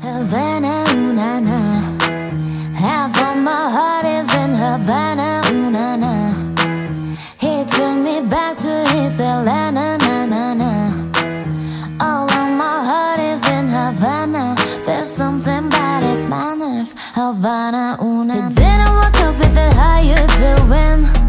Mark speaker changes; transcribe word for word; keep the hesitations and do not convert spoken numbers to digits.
Speaker 1: Havana, ooh na na. Half of my heart is in Havana, ooh na na. He took me back to his Atlanta, na na na. All of my heart is in Havana. There's something about his manners, Havana, ooh na na. It didn't work out with it, how you doing?